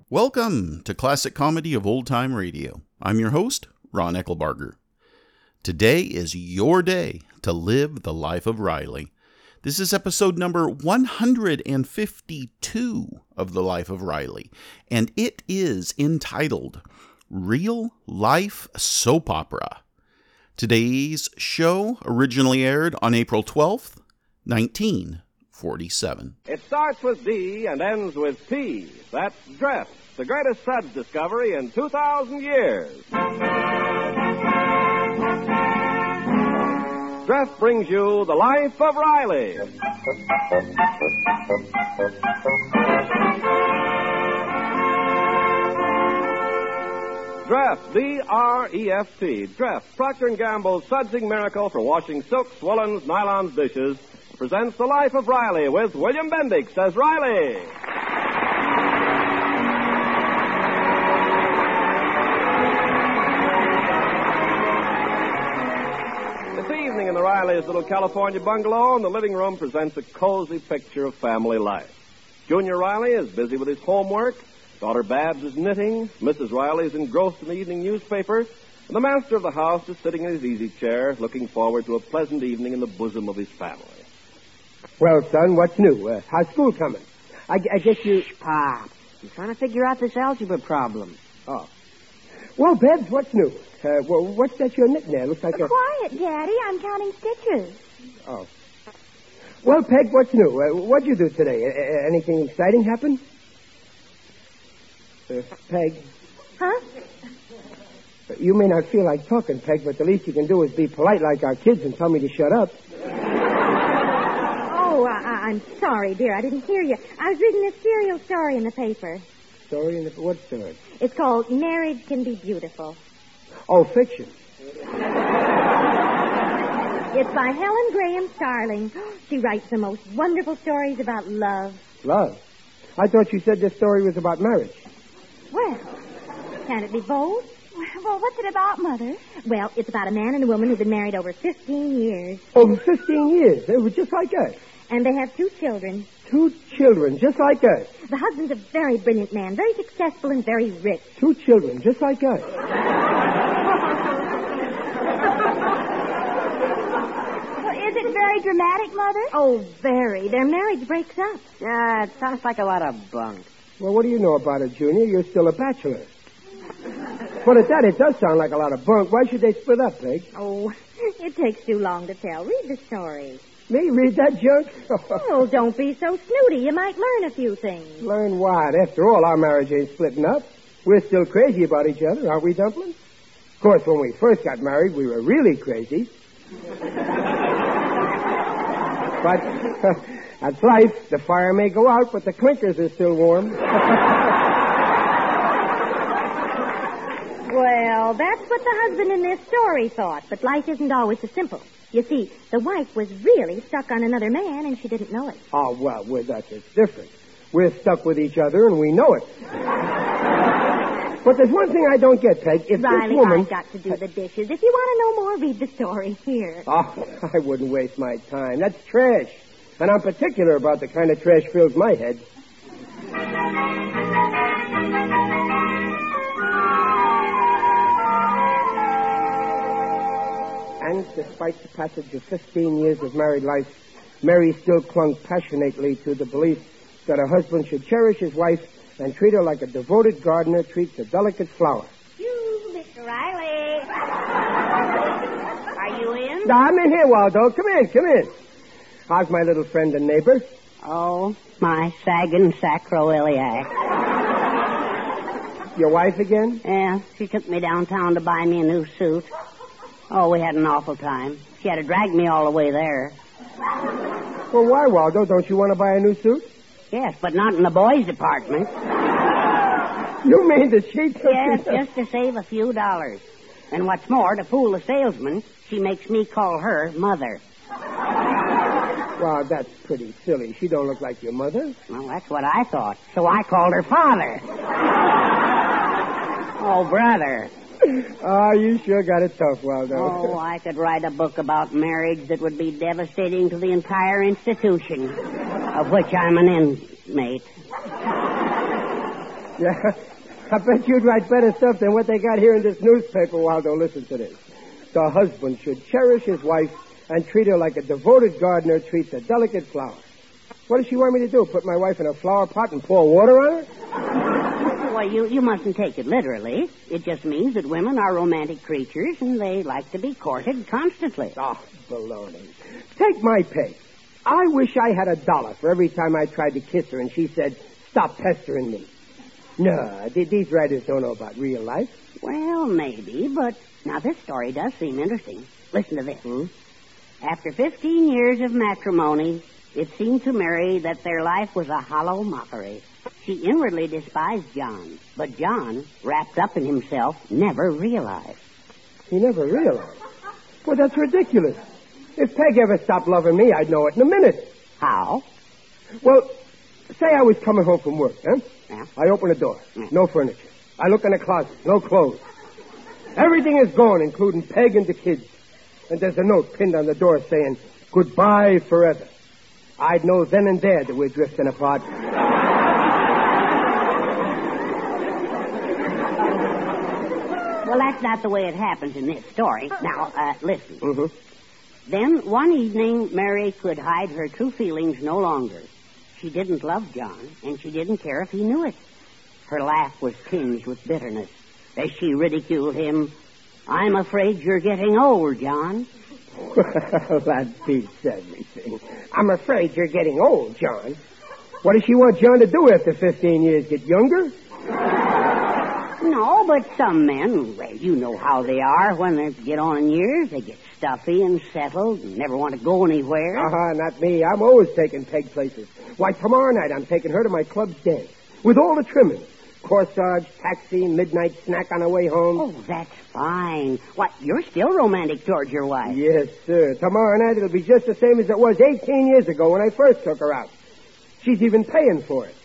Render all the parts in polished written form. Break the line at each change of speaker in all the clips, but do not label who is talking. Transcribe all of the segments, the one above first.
Welcome to Classic Comedy of Old Time Radio. I'm your host, Ron Eckelbarger. Today is your day to live the life of Riley. This is episode number 152 of The Life of Riley, and it is entitled Real Life Soap Opera. Today's show originally aired on April 12th, 1947.
It starts with D and ends with T. That's Dress, the greatest suds discovery in 2,000 years. Dress brings you The Life of Riley. Dreft, D-R-E-F-T, Dreft, Procter & Gamble's sudsing miracle for washing silks, woolens, nylons, dishes, presents The Life of Riley with William Bendix as Riley. This evening in the Riley's little California bungalow, in the living room presents a cozy picture of family life. Junior Riley is busy with his homework. Daughter Babs is knitting. Mrs. Riley is engrossed in the evening newspaper. And the master of the house is sitting in his easy chair, looking forward to a pleasant evening in the bosom of his family.
Well, son, what's new? How's school coming? I guess you...
Shh, Pop. I'm trying to figure out this algebra problem.
Oh. Well, Babs, what's new? What's that you're knitting there? Looks like a...
Quiet, Daddy. I'm counting stitches.
Oh. Well, Peg, what'd you do? What'd you do today? Anything exciting happen? Peg.
Huh?
You may not feel like talking, Peg, but the least you can do is be polite like our kids and tell me to shut up.
Oh, I'm sorry, dear. I didn't hear you. I was reading a serial story in the paper.
Story in the... What story?
It's called Marriage Can Be Beautiful.
Oh, fiction.
It's by Helen Graham Starling. She writes the most wonderful stories about love.
Love? I thought you said this story was about marriage.
Well, can it be both?
Well, what's it about, Mother?
Well, it's about a man and a woman who've been married over 15 years.
Over 15 years? They were just like us.
And they have 2 children.
2 children, just like us.
The husband's a very brilliant man, very successful and very rich.
2 children, just like us.
Well, is it very dramatic, Mother?
Oh, very. Their marriage breaks up.
It sounds like a lot of bunk.
Well, what do you know about it, Junior? You're still a bachelor. But at that, it does sound like a lot of bunk. Why should they split up, Peg?
Oh, it takes too long to tell. Read the story.
Me? Read that junk?
Oh, don't be so snooty. You might learn a few things.
Learn what? After all, our marriage ain't splitting up. We're still crazy about each other, aren't we, Dumpling? Of course, when we first got married, we were really crazy. But that's life. The fire may go out, but the clinkers are still warm.
Well, that's what the husband in this story thought, but life isn't always so simple. You see, the wife was really stuck on another man, and she didn't know it.
Oh, well, with us, it's different. We're stuck with each other, and we know it. But there's one thing I don't get, Peg. If
Riley,
this woman...
I've got to do the dishes. If you want to know more, read the story here.
Oh, I wouldn't waste my time. That's trash. And I'm particular about the kind of trash fills my head. And despite the passage of 15 years of married life, Mary still clung passionately to the belief that her husband should cherish his wife and treat her like a devoted gardener treats a delicate flower.
You, Mr. Riley. Are you in?
Now, I'm in here, Waldo. Come in. How's my little friend and neighbor?
Oh, my sagging sacroiliac.
Your wife again?
Yeah, she took me downtown to buy me a new suit. Oh, we had an awful time. She had to drag me all the way there.
Well, why, Waldo? Don't you want to buy a new suit?
Yes, but not in the boys' department.
You mean that she took
Yes,
you...
just to save a few dollars. And what's more, to fool the salesman, she makes me call her Mother.
Well, that's pretty silly. She don't look like your mother.
Well, that's what I thought. So I called her Father. Oh, brother.
Oh, you sure got it tough, Waldo.
Oh, I could write a book about marriage that would be devastating to the entire institution, of which I'm an inmate.
Yeah, I bet you'd write better stuff than what they got here in this newspaper, Waldo. Listen to this. The husband should cherish his wife and treat her like a devoted gardener treats a delicate flower. What does she want me to do? Put my wife in a flower pot and pour water on her?
Well, you mustn't take it literally. It just means that women are romantic creatures and they like to be courted constantly.
Oh, baloney. Take my pay. I wish I had $1 for every time I tried to kiss her and she said, stop pestering me. No, these writers don't know about real life.
Well, maybe, but now this story does seem interesting. Listen to this. After 15 years of matrimony, it seemed to Mary that their life was a hollow mockery. She inwardly despised John, but John, wrapped up in himself, never realized.
He never realized? Well, that's ridiculous. If Peg ever stopped loving me, I'd know it in a minute.
How?
Well, say I was coming home from work, huh?
Yeah.
I open the door. No furniture. I look in the closet. No clothes. Everything is gone, including Peg and the kids. And there's a note pinned on the door saying, goodbye forever. I'd know then and there that we're drifting apart.
Well, that's not the way it happens in this story. Now, listen.
Mm-hmm.
Then, one evening, Mary could hide her true feelings no longer. She didn't love John, and she didn't care if he knew it. Her laugh was tinged with bitterness as she ridiculed him. I'm afraid you're getting old, John.
Well, that beats everything. I'm afraid you're getting old, John. What does she want John to do after 15 years? Get younger?
No, but some men, well, you know how they are. When they get on in years, they get stuffy and settled and never want to go anywhere.
Not me. I'm always taking Peg places. Why, tomorrow night I'm taking her to my club's dance with all the trimmings. Corsage, taxi, midnight snack on the way home.
Oh, that's fine. What, you're still romantic towards your wife?
Yes, sir. Tomorrow night it'll be just the same as it was 18 years ago when I first took her out. She's even paying for it.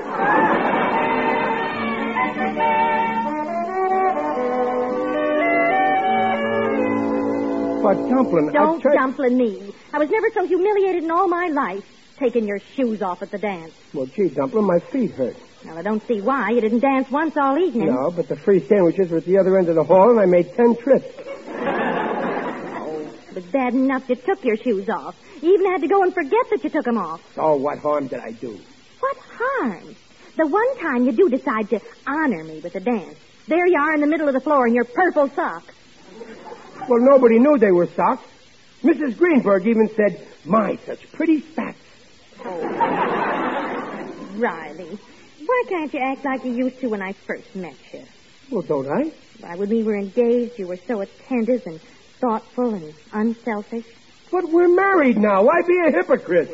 But, Dumplin',
Don't Dumplin' me. I was never so humiliated in all my life, taking your shoes off at the dance.
Well, gee, Dumplin', my feet hurt.
Well, I don't see why. You didn't dance once all evening.
No, but the free sandwiches were at the other end of the hall, and I made 10 trips.
Oh, it was bad enough you took your shoes off. You even had to go and forget that you took them off.
Oh, what harm did I do?
What harm? The one time you do decide to honor me with a dance, there you are in the middle of the floor in your purple socks.
Well, nobody knew they were socks. Mrs. Greenberg even said, my, such pretty spats.
Oh, Riley, why can't you act like you used to when I first met you?
Well, don't I?
Why, when we were engaged, you were so attentive and thoughtful and unselfish.
But we're married now. Why be a hypocrite?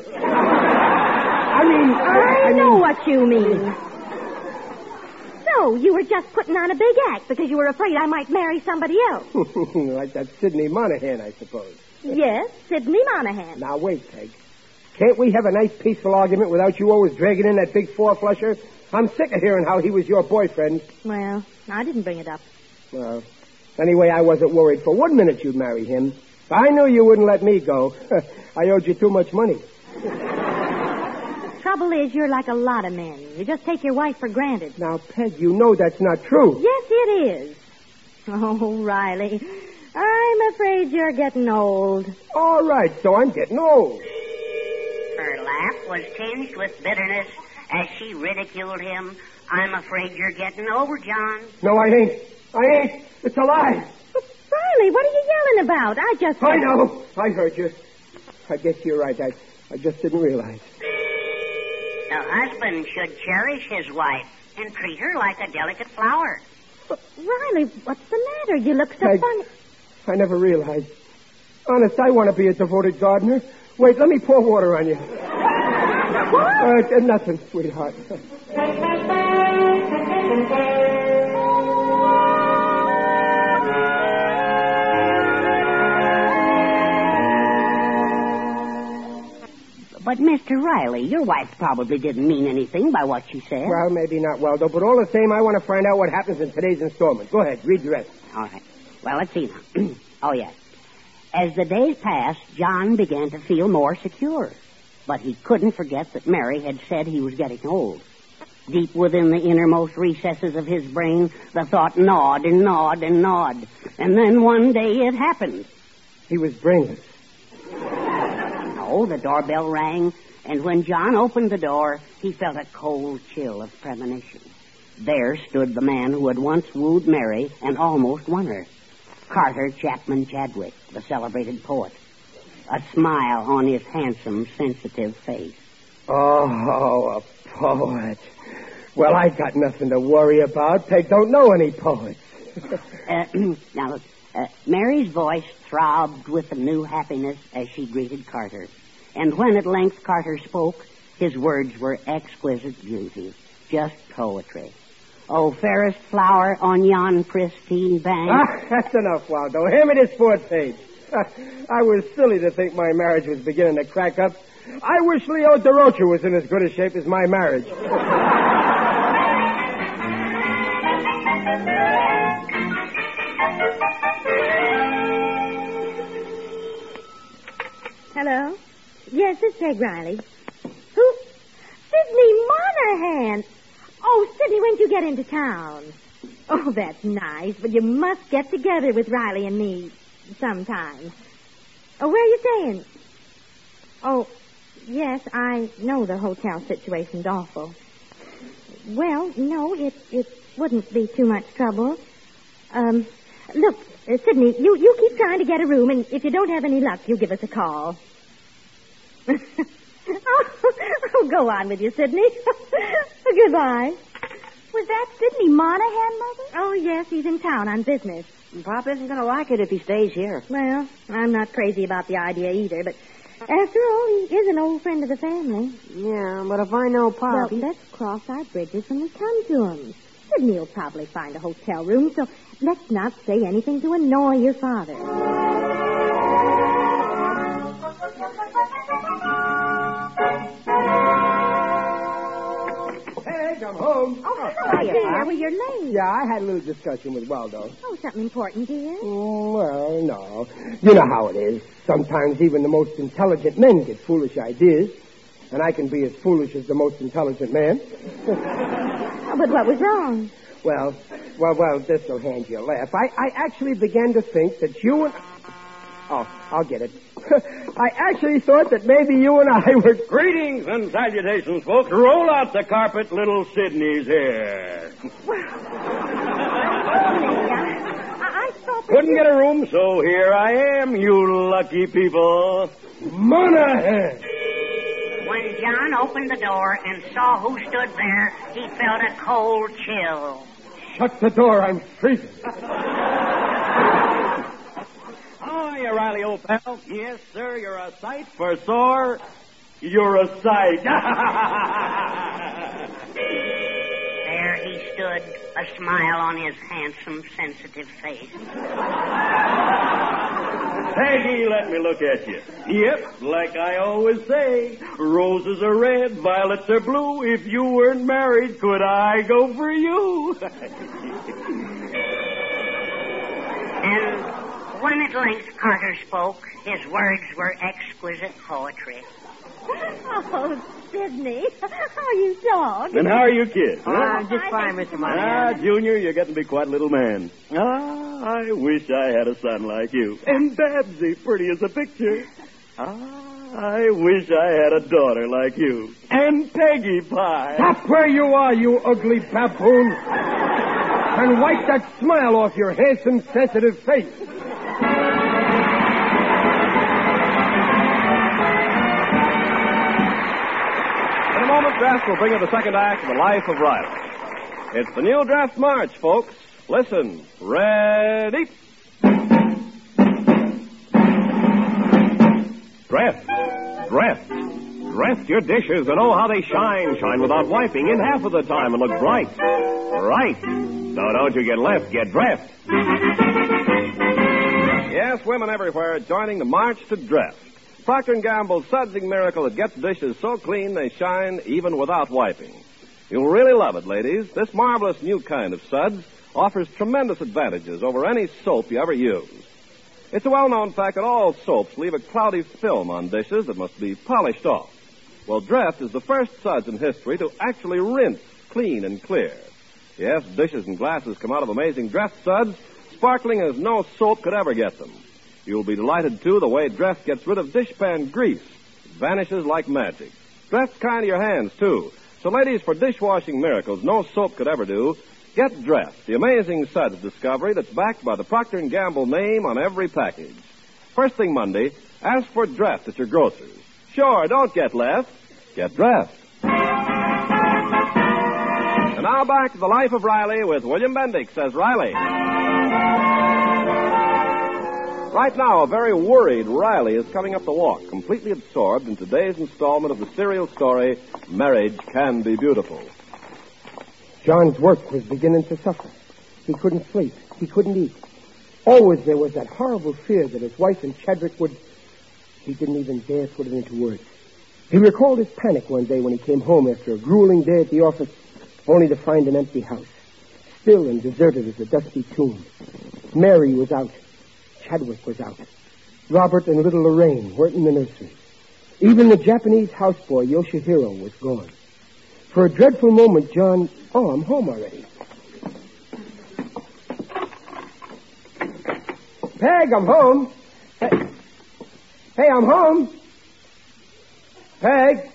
I know what you mean. So, you were just putting on a big act because you were afraid I might marry somebody else.
Like that Sidney Monahan, I suppose.
Yes, Sidney Monahan.
Now, wait, Peg. Can't we have a nice, peaceful argument without you always dragging in that big four-flusher? I'm sick of hearing how he was your boyfriend.
Well, I didn't bring it up.
Well, anyway, I wasn't worried for 1 minute you'd marry him. I knew you wouldn't let me go. I owed you too much money.
Trouble is, you're like a lot of men. You just take your wife for granted.
Now, Peg, you know that's not true.
Yes, it is. Oh, Riley, I'm afraid you're getting old.
All right, so I'm getting old.
Her laugh was tinged with bitterness as she ridiculed him. I'm afraid you're getting old, John.
No, I ain't. It's a lie.
Riley, what are you yelling about?
I know. I heard you. I guess you're right. I just didn't realize.
The husband should cherish his wife and treat her like a delicate flower.
But, Riley, what's the matter? You look so funny.
I never realized. Honest, I want to be a devoted gardener. Wait, let me pour water on you.
What?
Nothing, sweetheart.
But, Mr. Riley, your wife probably didn't mean anything by what she said.
Well, maybe not, Waldo, but all the same, I want to find out what happens in today's installment. Go ahead, read the rest.
All right. Well, let's see now. Oh, yes. As the days passed, John began to feel more secure. But he couldn't forget that Mary had said he was getting old. Deep within the innermost recesses of his brain, the thought gnawed and gnawed and gnawed. And then one day it happened.
He was brainless.
No, the doorbell rang, and when John opened the door, he felt a cold chill of premonition. There stood the man who had once wooed Mary and almost won her. Carter Chapman Chadwick, the celebrated poet. A smile on his handsome, sensitive face.
Oh, a poet. Well, I got nothing to worry about. Peg don't know any poets.
Now, look, Mary's voice throbbed with a new happiness as she greeted Carter. And when at length Carter spoke, his words were exquisite beauty, just poetry. Oh, fairest flower on yon pristine bank.
That's enough, Waldo. Hand me this fourth page. I was silly to think my marriage was beginning to crack up. I wish Leo DeRocha was in as good a shape as my marriage.
Hello? Yes, it's Peg Riley. Who? Sidney Monahan. Oh, Sidney, when did you get into town? Oh, that's nice, but you must get together with Riley and me sometime. Oh, where are you staying? Oh, yes, I know the hotel situation's awful. Well, no, it wouldn't be too much trouble. Look, Sidney, you keep trying to get a room, and if you don't have any luck, you give us a call. Oh, go on with you, Sidney. Goodbye.
Was that Sidney Monahan, Mother?
Oh, yes, he's in town on business.
Pop isn't going to like it if he stays here.
Well, I'm not crazy about the idea either, but after all, he is an old friend of the family.
Yeah, but if I know Pop...
Well, let's cross our bridges when we come to him. Sidney will probably find a hotel room, so let's not say anything to annoy your father.
Hey, I'm home.
Oh, hi, dear. Well, you're late.
Yeah, I had a little discussion with Waldo.
Oh, something important, dear?
Well, no. You know how it is. Sometimes even the most intelligent men get foolish ideas. And I can be as foolish as the most intelligent man.
Oh, but what was wrong?
Well, this will hand you a laugh. I actually began to think that you and... Oh, I'll get it. I actually thought that maybe you and I were...
Greetings and salutations, folks. Roll out the carpet. Little Sidney's here.
I thought that
Couldn't get a room, so here I am, you lucky people.
Monahan!
When John opened the door and saw who stood there, he felt a cold chill.
Shut the door. I'm freezing.
Hiya, Riley, old pal. Yes, sir, you're a sight for sore. You're a sight.
There he stood, a smile on his handsome, sensitive face.
Peggy, let me look at you. Yep, like I always say, roses are red, violets are blue. If you weren't married, could I go for you?
And when at length Carter spoke, his words were exquisite poetry.
Oh, Sidney, how are you, dog?
And how are you kids?
Just fine, Mr. Monahan.
Junior, you're getting to be quite a little man. I wish I had a son like you. And Babsy, pretty as a picture. I wish I had a daughter like you. And Peggy Pie.
Stop where you are, you ugly baboon. And wipe that smile off your handsome, sensitive face.
In a moment, Draft will bring you the second act of The Life of Riley. It's the new Draft March, folks. Listen. Ready?
Dreft. Dreft your dishes and oh, how they shine. Shine without wiping in half of the time and look bright. Right. So don't you get left, get Dreft.
Yes, women everywhere are joining the march to Draft. Procter & Gamble's sudsing miracle that gets dishes so clean they shine even without wiping. You'll really love it, ladies. This marvelous new kind of suds offers tremendous advantages over any soap you ever use. It's a well-known fact that all soaps leave a cloudy film on dishes that must be polished off. Well, Dreft is the first suds in history to actually rinse clean and clear. Yes, dishes and glasses come out of amazing Dress suds, sparkling as no soap could ever get them. You'll be delighted, too, the way Dress gets rid of dishpan grease. It vanishes like magic. Dress kind of your hands, too. So, ladies, for dishwashing miracles no soap could ever do, get Dress, the amazing suds discovery that's backed by the Procter & Gamble name on every package. First thing Monday, ask for Dress at your grocer's. Sure, don't get less. Get Dress. And now back to the Life of Riley with William Bendix as Riley. Right now, a very worried Riley is coming up the walk, completely absorbed in today's installment of the serial story, Marriage Can Be Beautiful.
John's work was beginning to suffer. He couldn't sleep. He couldn't eat. Always there was that horrible fear that his wife and Chadwick would... He didn't even dare put it into words. He recalled his panic one day when he came home after a grueling day at the office, only to find an empty house, still and deserted as a dusty tomb. Mary was out. Chadwick was out. Robert and little Lorraine weren't in the nursery. Even the Japanese houseboy, Yoshihiro, was gone. For a dreadful moment, John... Oh, I'm home already. Peg, I'm home. Hey, I'm home. Peg.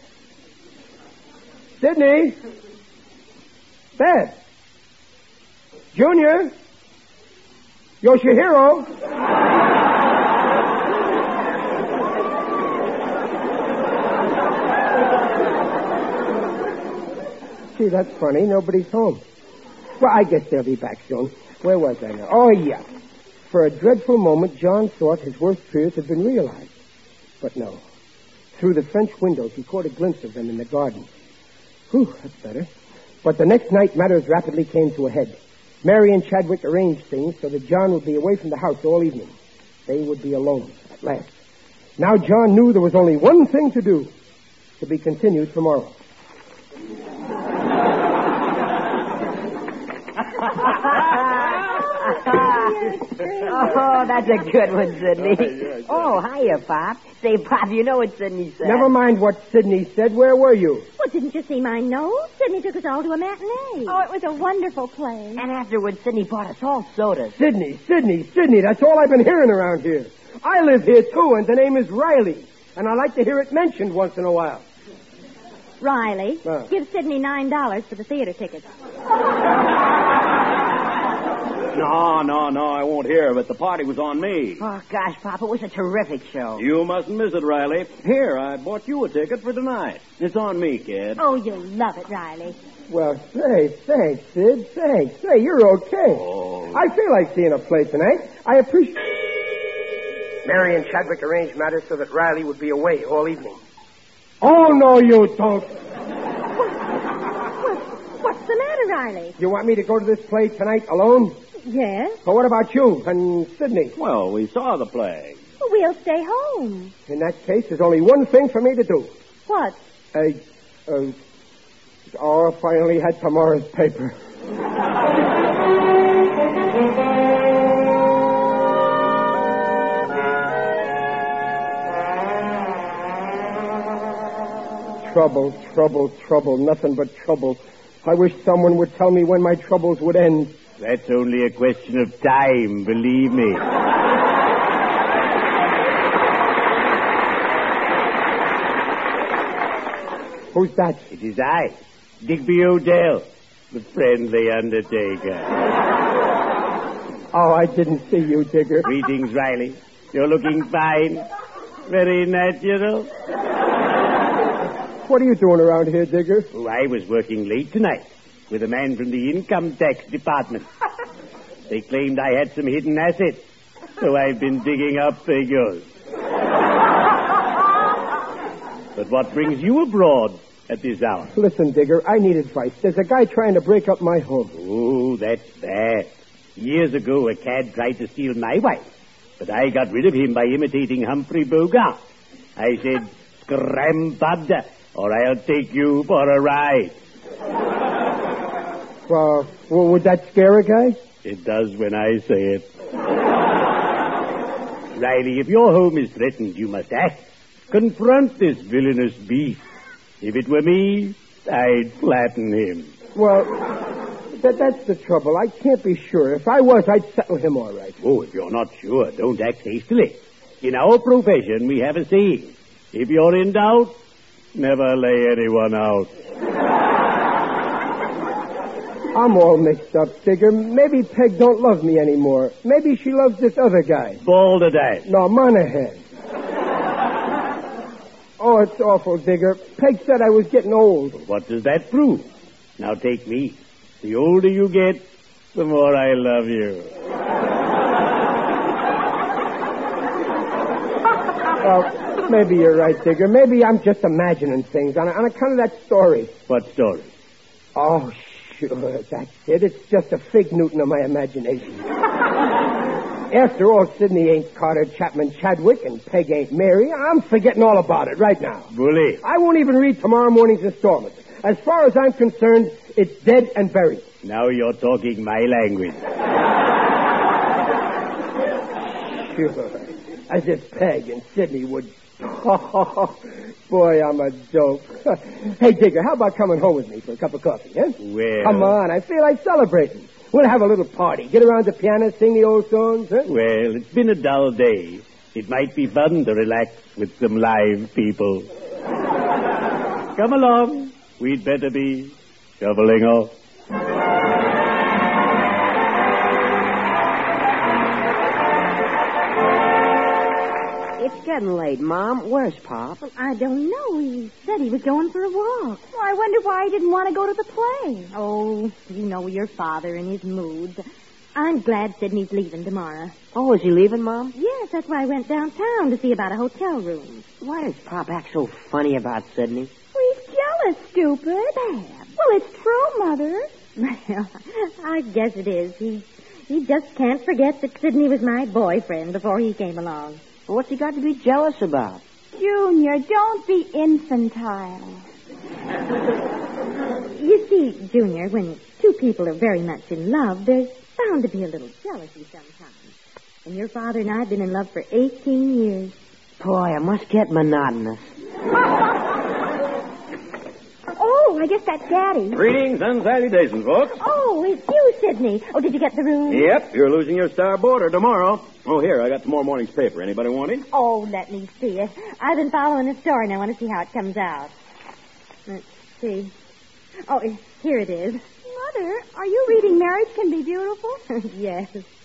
Sidney. Beth. Junior. Yoshihiro. Gee, that's funny. Nobody's home. Well, I guess they'll be back soon. Where was I now? Oh, yeah. For a dreadful moment, John thought his worst fears had been realized. But no. Through the French windows, he caught a glimpse of them in the garden. Whew, that's better. But the next night, matters rapidly came to a head. Mary and Chadwick arranged things so that John would be away from the house all evening. They would be alone, at last. Now John knew there was only one thing to do. To be continued tomorrow.
Oh, that's a good one, Sidney. Oh, hiya, Pop. Say, Pop, you know what Sidney said.
Never mind what Sidney said. Where were you?
Well, didn't you see my note? Sidney took us all to a matinee. Oh, it was a wonderful play.
And afterwards, Sidney bought us all sodas.
Sidney. That's all I've been hearing around here. I live here, too, and the name is Riley. And I like to hear it mentioned once in a while.
Riley, give Sidney $9 for the theater tickets.
No, I won't hear of it. The party was on me.
Oh, gosh, Pop, it was a terrific show.
You mustn't miss it, Riley. Here, I bought you a ticket for tonight. It's on me, kid.
Oh, you'll love it, Riley.
Well, say, thanks, Sid, thanks. Say, you're okay.
Oh.
I feel like seeing a play tonight. I appreciate... Mary and Chadwick arranged matters so that Riley would be away all evening. Oh, no, you don't.
What's the matter, Riley?
You want me to go to this play tonight alone?
Yes.
Well, what about you and Sidney?
Well, we saw the play.
Well, we'll stay home.
In that case, there's only one thing for me to do.
What?
I finally had tomorrow's paper. Trouble, nothing but trouble. I wish someone would tell me when my troubles would end.
That's only a question of time, believe me.
Who's that?
It is I, Digby O'Dell, the friendly undertaker.
Oh, I didn't see you, Digger.
Greetings, Riley. You're looking fine. Very natural.
What are you doing around here, Digger?
Oh, I was working late tonight with a man from the income tax department. They claimed I had some hidden assets, so I've been digging up figures. But what brings you abroad at this hour?
Listen, Digger, I need advice. There's a guy trying to break up my home.
Oh, that's bad. Years ago, a cad tried to steal my wife, but I got rid of him by imitating Humphrey Bogart. I said, "Scram, bud, or I'll take you for a ride."
Well, would that scare a guy?
It does when I say it. Riley, if your home is threatened, you must act. Confront this villainous beast. If it were me, I'd flatten him.
Well, that's the trouble. I can't be sure. If I was, I'd settle him all right.
Oh, if you're not sure, don't act hastily. In our profession, we have a saying. If you're in doubt, never lay anyone out.
I'm all mixed up, Digger. Maybe Peg don't love me anymore. Maybe she loves this other guy.
Balderdash.
No, Monahan. Oh, it's awful, Digger. Peg said I was getting old.
What does that prove? Now take me. The older you get, the more I love you.
Well, maybe you're right, Digger. Maybe I'm just imagining things on account of that story.
What story?
Oh, sure, that's it. It's just a fig Newton of my imagination. After all, Sidney ain't Carter Chapman Chadwick and Peg ain't Mary. I'm forgetting all about it right now.
Bully.
I won't even read tomorrow morning's installment. As far as I'm concerned, it's dead and buried.
Now you're talking my language.
Sure. As if Peg and Sidney would... Oh, boy, I'm a dope. Hey, Digger, how about coming home with me for a cup of coffee, huh?
Well...
Come on, I feel like celebrating. We'll have a little party. Get around the piano, sing the old songs, huh?
Well, it's been a dull day. It might be fun to relax with some live people. Come along. We'd better be shoveling off.
It's getting late, Mom. Where's Pop?
Well, I don't know. He said he was going for a walk.
Well, I wonder why he didn't want to go to the play.
Oh, you know your father and his moods. I'm glad Sidney's leaving tomorrow.
Oh, is he leaving, Mom?
Yes, that's why I went downtown to see about a hotel room.
Why does Pop act so funny about Sidney?
Well, he's jealous, stupid. Well, it's true, Mother.
Well, I guess it is. He just can't forget that Sidney was my boyfriend before he came along.
Well, what's he got to be jealous about?
Junior, don't be infantile.
You see, Junior, when two people are very much in love, there's bound to be a little jealousy sometimes. And your father and I have been in love for 18 years.
Boy, it must get monotonous.
Oh, I guess that's Daddy.
Greetings and salutations, folks.
Oh, it's you, Sidney. Oh, did you get the room?
Yep, you're losing your star boarder tomorrow. Oh, here, I got tomorrow morning's paper. Anybody want it?
Oh, let me see it. I've been following the story and I want to see how it comes out. Let's see. Oh, here it is.
Mother, are you reading Marriage Can Be Beautiful?
Yes.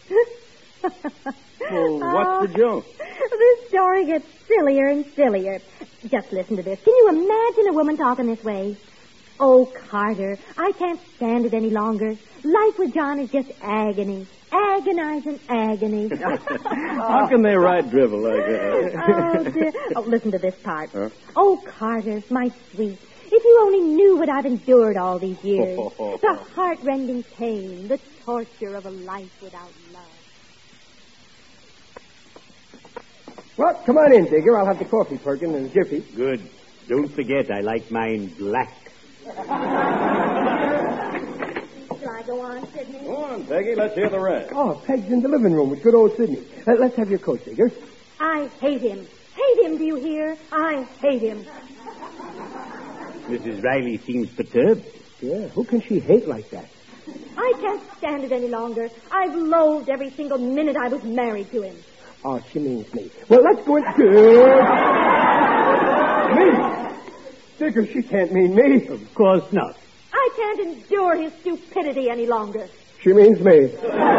Well, what's the joke?
This story gets sillier and sillier. Just listen to this. Can you imagine a woman talking this way? Oh, Carter, I can't stand it any longer. Life with John is just agony. Agonizing agony.
How can they write drivel like that?
Oh, dear. Oh, listen to this part.
Huh?
Oh, Carter, my sweet. If you only knew what I've endured all these years. The heart-rending pain, the torture of a life without love.
Well, come on in, Digger. I'll have the coffee, Perkin, in a jiffy.
Good. Don't forget, I like mine black.
Shall I go on, Sidney?
Go on, Peggy. Let's hear the rest.
Oh, Peg's in the living room with good old Sidney. Let's have your coat, Digger.
I hate him. Hate him, do you hear? I hate him.
Mrs. Riley seems perturbed.
Yeah, who can she hate like that?
I can't stand it any longer. I've loathed every single minute I was married to him.
Oh, she means me. Well, let's go in. Good. Me? Digger, she can't mean me.
Of course not.
I can't endure his stupidity any longer.
She means me.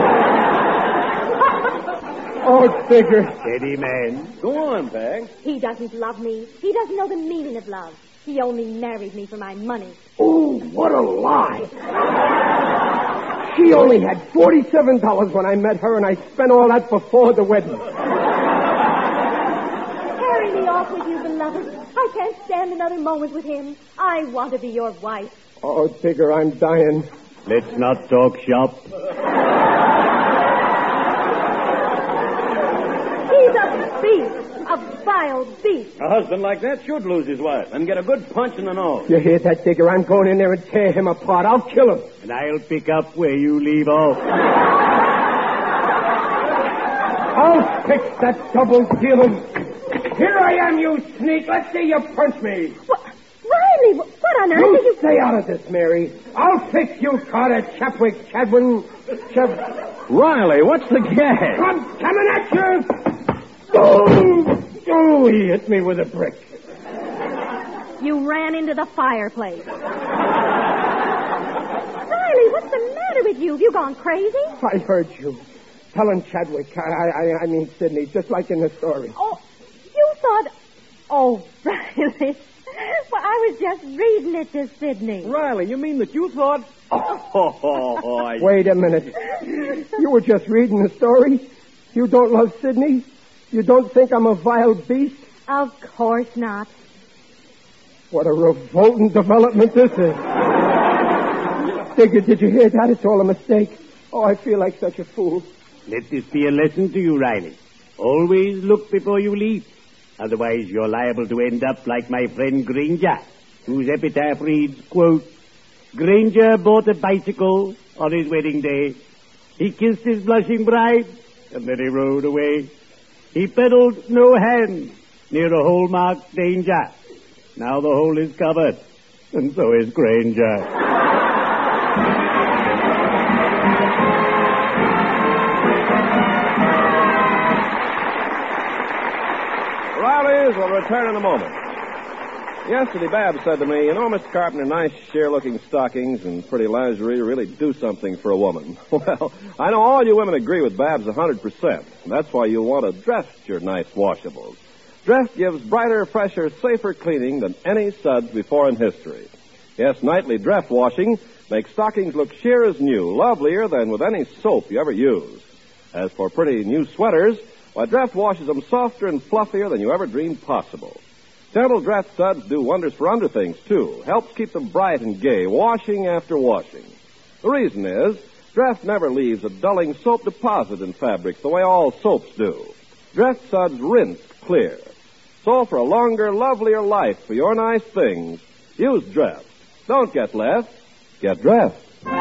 Oh, Digger.
Steady, man.
Go on, Peg.
He doesn't love me. He doesn't know the meaning of love. He only married me for my money.
Oh, what a lie. She only had $47 when I met her, and I spent all that before the wedding.
Carry me off with you, beloved. I can't stand another moment with him. I want to be your wife.
Oh, Digger, I'm dying.
Let's not talk shop.
He's a beast. A vile beast.
A husband like that should lose his wife and get a good punch in the nose.
You hear that, Digger? I'm going in there and tear him apart. I'll kill him.
And I'll pick up where you leave off.
I'll fix that double dealing. Here I am, you sneak. Let's see you punch me.
What? Riley, what on earth are you...
stay out of this, Mary. I'll fix you, Carter Chapwick Chadwin.
Riley, what's the gag?
I'm coming at you! Oh, he hit me with a brick.
You ran into the fireplace. Riley, what's the matter with you? Have you gone crazy?
I heard you. Helen Chadwick. I mean Sidney, just like in the story.
Oh, you thought... Oh, Riley. Well, I was just reading it to Sidney.
Riley, you mean that you thought...
Wait a minute. You were just reading the story? You don't love Sidney? You don't think I'm a vile beast?
Of course not.
What a revolting development this is. Digger, did you hear that? It's all a mistake. Oh, I feel like such a fool.
Let this be a lesson to you, Riley. Always look before you leap. Otherwise, you're liable to end up like my friend Granger, whose epitaph reads, quote, Granger bought a bicycle on his wedding day. He kissed his blushing bride, and then he rode away. He pedaled no hand near a hole-marked danger. Now the hole is covered, and so is Granger.
Riley's will return in a moment. Yesterday, Babs said to me, you know, Mr. Carpenter, nice, sheer-looking stockings and pretty lingerie really do something for a woman. Well, I know all you women agree with Babs 100%. That's why you want to Dreft your nice washables. Dreft gives brighter, fresher, safer cleaning than any suds before in history. Yes, nightly Dreft washing makes stockings look sheer as new, lovelier than with any soap you ever use. As for pretty new sweaters, why, Dreft washes them softer and fluffier than you ever dreamed possible. Gentle Dreft suds do wonders for underthings, too. Helps keep them bright and gay, washing after washing. The reason is, Dreft never leaves a dulling soap deposit in fabrics the way all soaps do. Dreft suds rinse clear. So for a longer, lovelier life for your nice things, use Dreft. Don't get less. Get Dreft.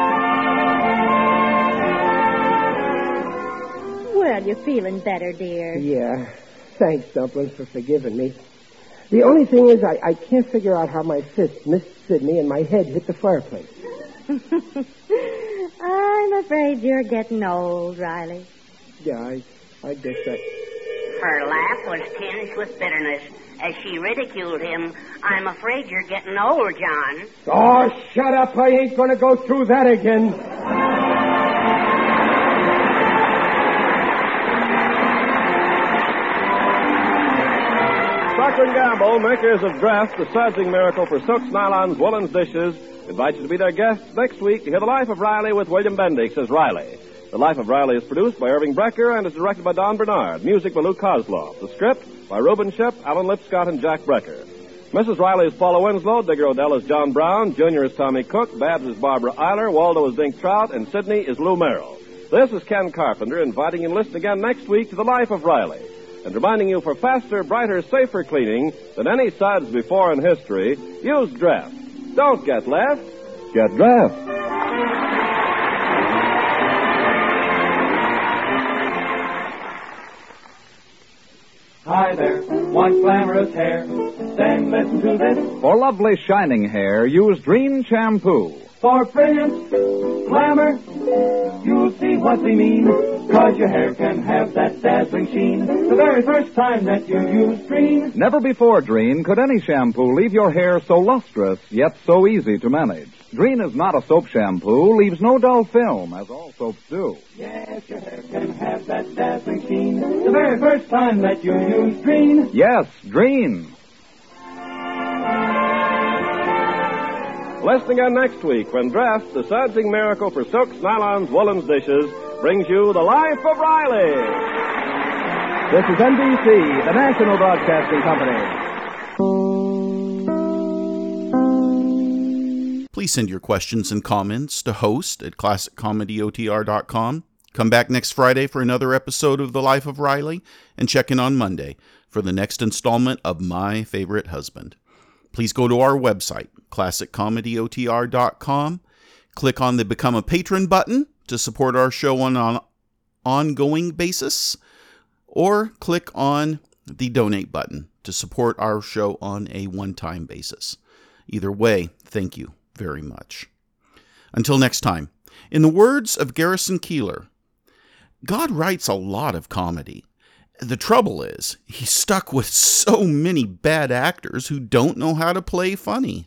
Well, you're feeling better, dear.
Yeah. Thanks, Dumplings, for forgiving me. The only thing is I can't figure out how my fist missed Sidney and my head hit the fireplace.
I'm afraid you're getting old, Riley.
Yeah, I guess that...
Her laugh was tinged with bitterness as she ridiculed him. I'm afraid you're getting old, John.
Oh, shut up. I ain't going to go through that again.
Procter & Gamble, makers of Dreft, the sudsing miracle for silks, nylons, woolens, dishes, invite you to be their guests next week to hear The Life of Riley with William Bendix as Riley. The Life of Riley is produced by Irving Brecker and is directed by Don Bernard. Music by Lou Kozloff. The script by Reuben Ship, Alan Lipscott, and Jack Brecker. Mrs. Riley is Paula Winslow, Digger Odell is John Brown, Junior is Tommy Cook, Babs is Barbara Eiler, Waldo is Dink Trout, and Sidney is Lou Merrill. This is Ken Carpenter inviting you to listen again next week to The Life of Riley, and reminding you for faster, brighter, safer cleaning than any suds before in history, use Dreft. Don't get left, get Dreft.
Hi there, want glamorous hair? Then listen to this.
For lovely shining hair, use Dreen Shampoo.
For brilliance, glamour, you'll see what we mean. 'Cause your hair can have that dazzling sheen the very first time that you use Dreen.
Never before, Dreen, could any shampoo leave your hair so lustrous, yet so easy to manage. Dreen is not a soap shampoo, leaves no dull film, as all soaps do.
Yes, your hair can have that dazzling sheen the very first time that you use Dreen.
Yes, Dreen.
Listen again next week when Dreft, the sudsing miracle for silks, nylons, woolens, dishes, brings you The Life of Riley.
This is NBC, the National Broadcasting Company.
Please send your questions and comments to host@classiccomedyotr.com. Come back next Friday for another episode of The Life of Riley, and check in on Monday for the next installment of My Favorite Husband. Please go to our website, classiccomedyotr.com. Click on the Become a Patron button to support our show on an ongoing basis, or click on the Donate button to support our show on a one-time basis. Either way, thank you very much. Until next time, in the words of Garrison Keillor, God writes a lot of comedy. The trouble is, he's stuck with so many bad actors who don't know how to play funny.